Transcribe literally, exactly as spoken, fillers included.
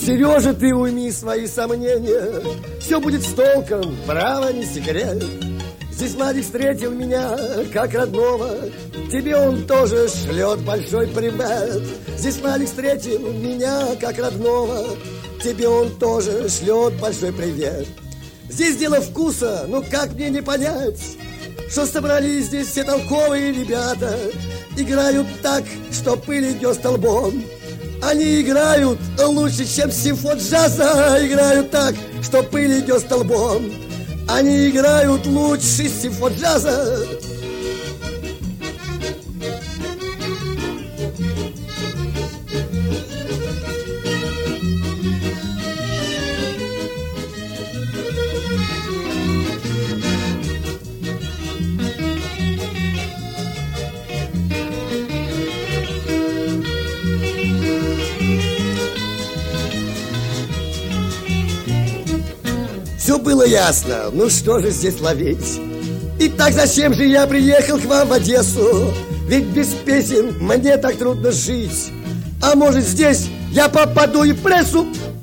Сережа, ты уйми свои сомнения, все будет с толком, право, не секрет. Здесь Владик встретил меня как родного, тебе он тоже шлет большой привет. Здесь Владик встретил меня как родного, тебе он тоже шлет большой привет. Здесь дело вкуса, ну как мне не понять, что собрались здесь все толковые ребята. Играют так, что пыль идет столбом. Они играют лучше, чем симфон джаза. Играют так, что пыль идет столбом. Они играют лучше симфон джаза. Все было ясно, ну что же здесь ловить? Итак, зачем же я приехал к вам в Одессу? Ведь без песен мне так трудно жить. А может здесь я попаду и в прессу?